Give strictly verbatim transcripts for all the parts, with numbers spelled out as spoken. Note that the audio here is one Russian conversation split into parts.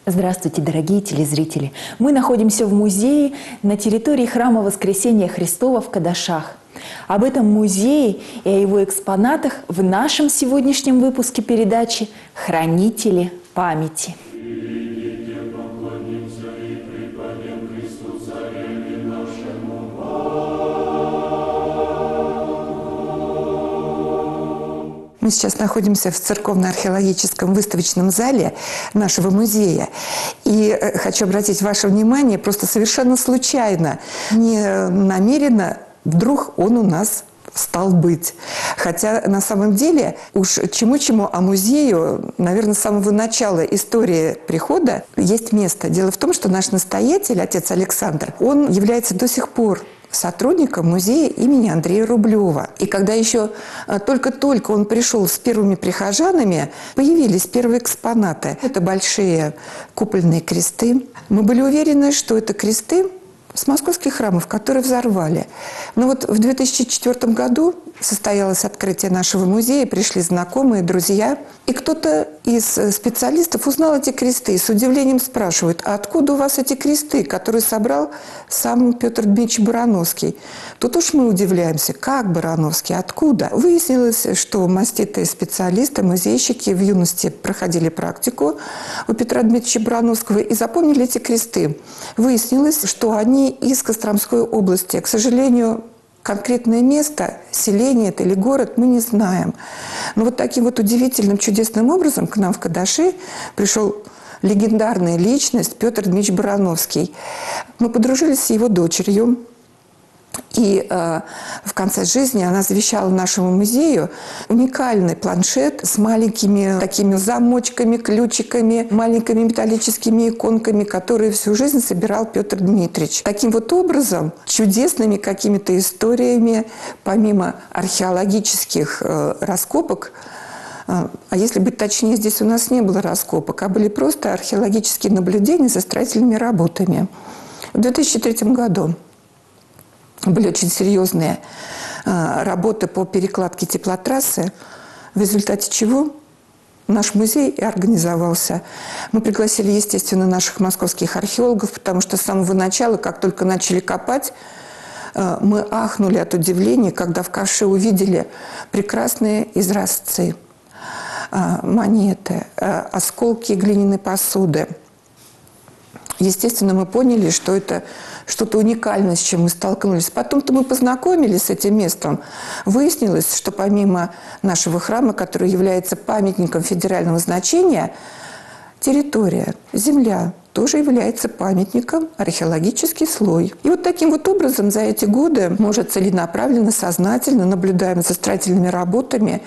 Здравствуйте, дорогие телезрители! Мы находимся в музее на территории храма Воскресения Христова в Кадашах. Об этом музее и о его экспонатах в нашем сегодняшнем выпуске передачи «Хранители памяти». Мы сейчас находимся в церковно-археологическом выставочном зале нашего музея. И хочу обратить ваше внимание, просто совершенно случайно, не намеренно, вдруг он у нас стал быть. Хотя на самом деле уж чему-чему, а музею, наверное, с самого начала истории прихода есть место. Дело в том, что наш настоятель, отец Александр, он является до сих пор сотрудником музея имени Андрея Рублева. И когда еще только-только он пришел с первыми прихожанами, появились первые экспонаты. Это большие купольные кресты. Мы были уверены, что это кресты с московских храмов, которые взорвали. Но вот в две тысячи четвёртом году состоялось открытие нашего музея, пришли знакомые, друзья. И кто-то из специалистов узнал эти кресты и с удивлением спрашивает: а откуда у вас эти кресты, которые собрал сам Петр Дмитриевич Барановский? Тут уж мы удивляемся, как Барановский, откуда? Выяснилось, что маститые специалисты, музейщики в юности проходили практику у Петра Дмитриевича Барановского и запомнили эти кресты. Выяснилось, что они из Костромской области. К сожалению, конкретное место, селение это или город мы не знаем. Но вот таким вот удивительным, чудесным образом к нам в Кадаши пришел легендарная личность Петр Дмитриевич Барановский. Мы подружились с его дочерью. И э, в конце жизни она завещала нашему музею уникальный планшет с маленькими такими замочками, ключиками, маленькими металлическими иконками, которые всю жизнь собирал Петр Дмитриевич. Таким вот образом, чудесными какими-то историями, помимо археологических э, раскопок, э, а если быть точнее, здесь у нас не было раскопок, а были просто археологические наблюдения за строительными работами. В две тысячи третьем году были очень серьезные э, работы по перекладке теплотрассы, в результате чего наш музей и организовался. Мы пригласили, естественно, наших московских археологов, потому что с самого начала, как только начали копать, э, мы ахнули от удивления, когда в ковше увидели прекрасные изразцы, э, монеты, э, осколки глиняной посуды. Естественно, мы поняли, что это что-то уникальное, с чем мы столкнулись. Потом-то мы познакомились с этим местом. Выяснилось, что помимо нашего храма, который является памятником федерального значения, территория, земля тоже является памятником, археологический слой. И вот таким вот образом за эти годы мы уже целенаправленно, сознательно наблюдаем за строительными работами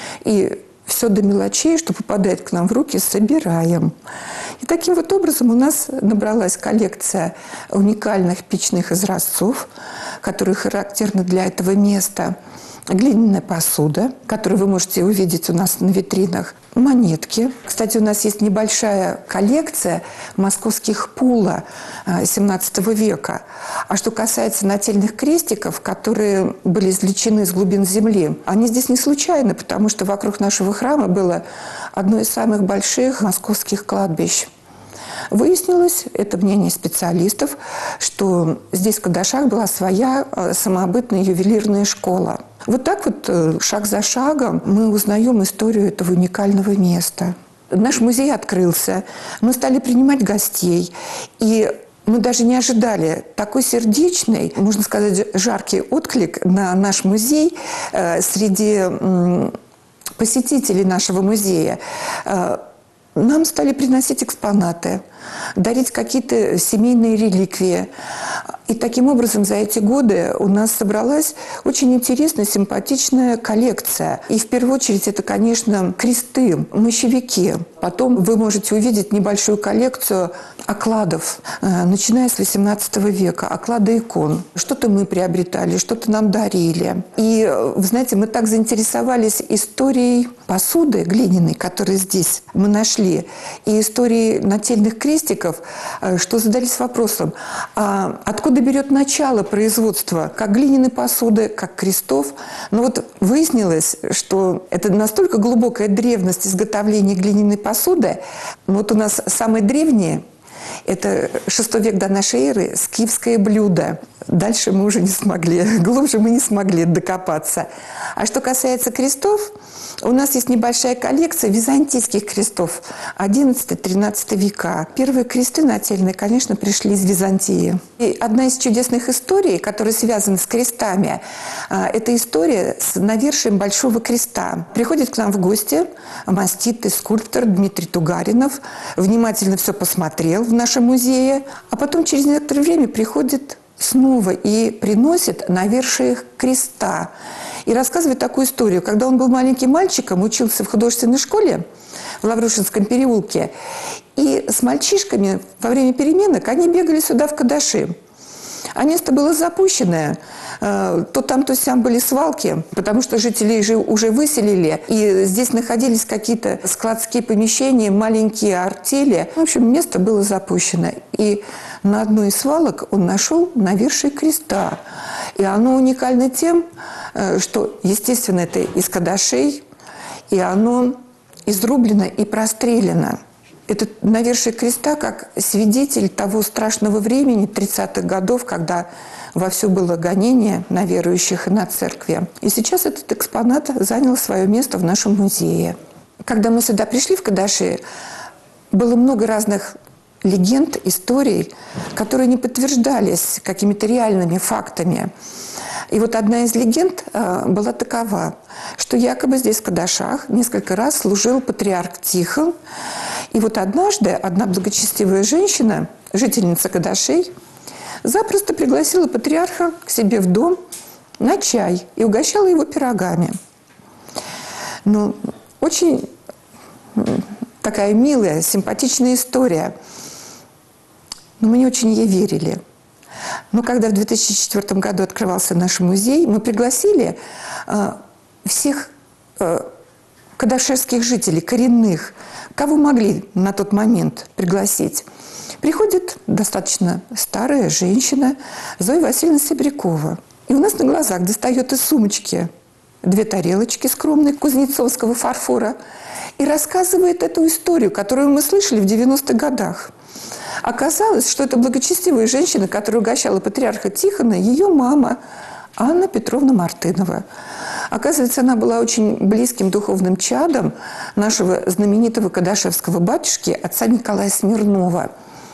и все до мелочей, что попадает к нам в руки, собираем. И таким вот образом у нас набралась коллекция уникальных печных изразцов, которые характерны для этого места. Глиняная посуда, которую вы можете увидеть у нас на витринах, монетки. Кстати, у нас есть небольшая коллекция московских пула семнадцатого века. А что касается нательных крестиков, которые были извлечены из глубин земли, они здесь не случайны, потому что вокруг нашего храма было одно из самых больших московских кладбищ. Выяснилось, это мнение специалистов, что здесь в Кадашах была своя самобытная ювелирная школа. Вот так вот, шаг за шагом, мы узнаем историю этого уникального места. Наш музей открылся, мы стали принимать гостей, и мы даже не ожидали такой сердечный, можно сказать, жаркий отклик на наш музей э, среди э, посетителей нашего музея. Э, Нам стали приносить экспонаты, дарить какие-то семейные реликвии. И таким образом за эти годы у нас собралась очень интересная, симпатичная коллекция. И в первую очередь это, конечно, кресты, мощевики. Потом вы можете увидеть небольшую коллекцию окладов, начиная с восемнадцатого века, оклады икон. Что-то мы приобретали, что-то нам дарили. И, вы знаете, мы так заинтересовались историей посуды глиняной, которую здесь мы нашли, и историей нательных крестиков, что задались вопросом, а откуда берет начало производства как глиняной посуды, как крестов. Но вот выяснилось, что это настолько глубокая древность изготовления глиняной посуды. Вот у нас самые древние – это шестой век до нашей эры, скифское блюдо. Дальше мы уже не смогли, глубже мы не смогли докопаться. А что касается крестов, у нас есть небольшая коллекция византийских крестов одиннадцатый-тринадцатый века. Первые кресты нательные, конечно, пришли из Византии. И одна из чудесных историй, которая связана с крестами, это история с навершием Большого креста. Приходит к нам в гости маститый скульптор Дмитрий Тугаринов, внимательно все посмотрел в нашем музее, а потом через некоторое время приходит снова и приносит навершие креста. И рассказывает такую историю. Когда он был маленьким мальчиком, учился в художественной школе в Лаврушинском переулке, и с мальчишками во время переменок они бегали сюда в Кадаши. А место было запущенное. То там, то сям были свалки, потому что жителей же уже выселили. И здесь находились какие-то складские помещения, маленькие артели. В общем, место было запущено. И на одной из свалок он нашел навершие креста. И оно уникально тем, что, естественно, это из кадашей, и оно изрублено и прострелено. Это навершие креста как свидетель того страшного времени тридцатых годов, когда вовсю было гонение на верующих и на церкви. И сейчас этот экспонат занял свое место в нашем музее. Когда мы сюда пришли, в Кадаши, было много разных легенд, историй, которые не подтверждались какими-то реальными фактами. И вот одна из легенд э, была такова, что якобы здесь, в Кадашах, несколько раз служил патриарх Тихон. И вот однажды одна благочестивая женщина, жительница Кадашей, запросто пригласила патриарха к себе в дом на чай и угощала его пирогами. Ну, очень такая милая, симпатичная история. Но мы не очень ей верили. Но когда в две тысячи четвёртом году открывался наш музей, мы пригласили э, всех э, кадашевских жителей, коренных, кого могли на тот момент пригласить. Приходит достаточно старая женщина Зоя Васильевна Себрякова. И у нас на глазах достает из сумочки две тарелочки скромные кузнецовского фарфора и рассказывает эту историю, которую мы слышали в девяностых годах. Оказалось, что это благочестивая женщина, которая угощала патриарха Тихона, ее мама Анна Петровна Мартынова. Оказывается, она была очень близким духовным чадом нашего знаменитого кадашевского батюшки, отца Николая Смирнова.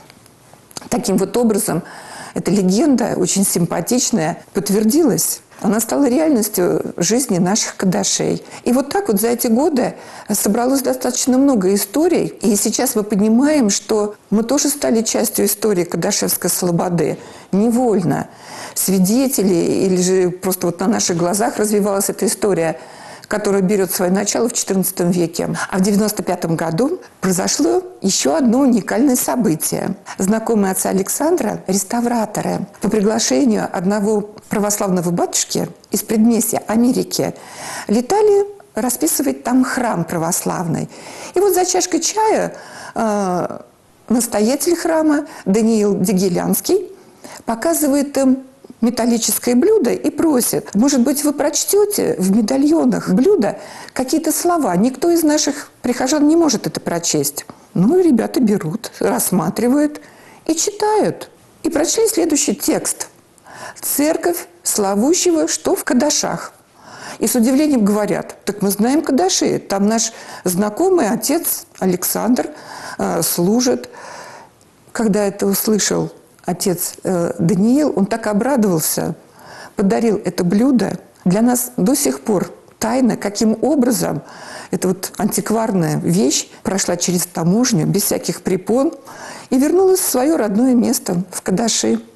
Таким вот образом, эта легенда, очень симпатичная, подтвердилась. Она стала реальностью жизни наших кадашей. И вот так вот за эти годы собралось достаточно много историй. И сейчас мы понимаем, что мы тоже стали частью истории Кадашевской слободы. Невольно. Свидетели или же просто вот на наших глазах развивалась эта история, которая берет свое начало в четырнадцатом веке. А в девяносто пятом году произошло еще одно уникальное событие. Знакомые отца Александра, реставраторы, по приглашению одного православного батюшки из предместья Америки, летали расписывать там храм православный. И вот за чашкой чая э, настоятель храма Даниил Дегелянский показывает им металлическое блюдо и просит: может быть, вы прочтете в медальонах блюда какие-то слова. Никто из наших прихожан не может это прочесть. Ну, ребята берут, рассматривают и читают. И прочли следующий текст. «Церковь славущего, что в Кадашах». И с удивлением говорят: так мы знаем Кадаши, там наш знакомый отец Александр э, служит. Когда это услышал отец э, Даниил, он так обрадовался, подарил это блюдо. Для нас до сих пор тайна, каким образом эта вот антикварная вещь прошла через таможню без всяких препон и вернулась в свое родное место в Кадаши.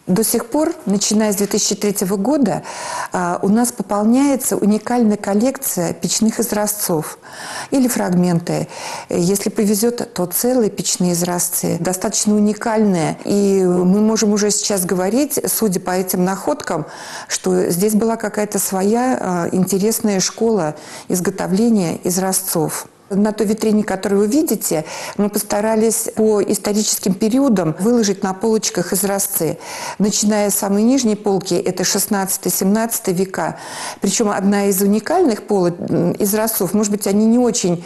До сих пор, начиная с две тысячи третьего года, у нас пополняется уникальная коллекция печных изразцов или фрагменты. Если повезет, то целые печные изразцы, достаточно уникальные. И мы можем уже сейчас говорить, судя по этим находкам, что здесь была какая-то своя интересная школа изготовления изразцов. На той витрине, которую вы видите, мы постарались по историческим периодам выложить на полочках изразцы. Начиная с самой нижней полки, это шестнадцатый-семнадцатый века. Причем одна из уникальных полок изразцов, может быть, они не очень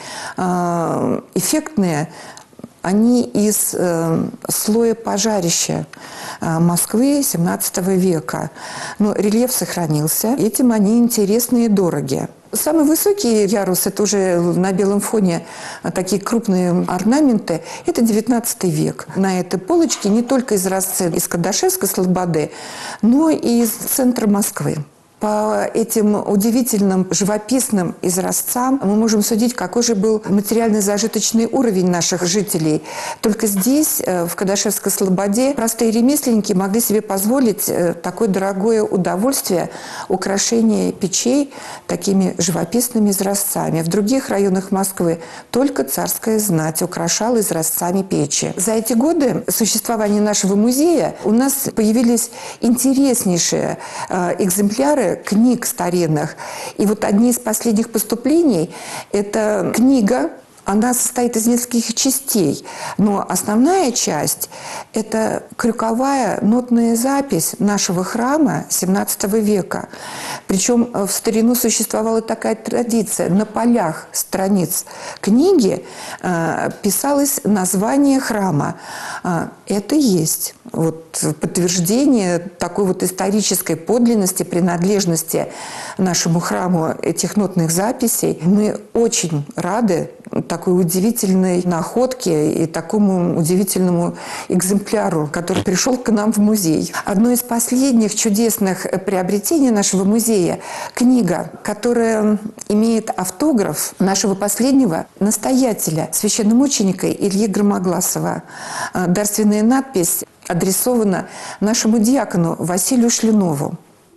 э, эффектные, они из э, слоя пожарища э, Москвы семнадцатого века. Но рельеф сохранился, этим они интересны и дороги. Самый высокий ярус, это уже на белом фоне такие крупные орнаменты, это девятнадцатый век. На этой полочке не только изразцы из Кадашевской слободы, но и из центра Москвы. По этим удивительным живописным изразцам мы можем судить, какой же был материально-зажиточный уровень наших жителей. Только здесь, в Кадашевской слободе, простые ремесленники могли себе позволить такое дорогое удовольствие – украшение печей такими живописными изразцами. В других районах Москвы только царская знать украшала изразцами печи. За эти годы существования нашего музея у нас появились интереснейшие экземпляры книг старинных. И вот одни из последних поступлений – это книга. Она состоит из нескольких частей, но основная часть – это крюковая нотная запись нашего храма семнадцатого века. Причем в старину существовала такая традиция. На полях страниц книги э, писалось название храма. Э, это есть вот подтверждение такой вот исторической подлинности, принадлежности нашему храму этих нотных записей. Мы очень рады такой удивительной находке и такому удивительному экземпляру, который пришел к нам в музей. Одно из последних чудесных приобретений нашего музея – книга, которая имеет автограф нашего последнего настоятеля, священномученика Ильи Громогласова. Дарственная надпись адресована нашему диакону Василию Шлюнову.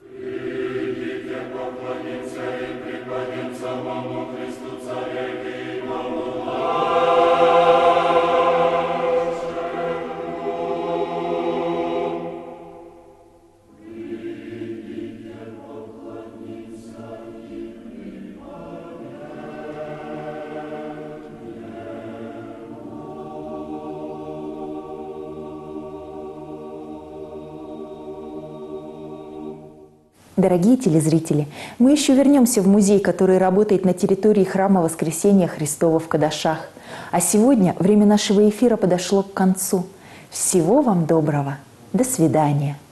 Дорогие телезрители, мы еще вернемся в музей, который работает на территории храма Воскресения Христова в Кадашах. А сегодня время нашего эфира подошло к концу. Всего вам доброго. До свидания.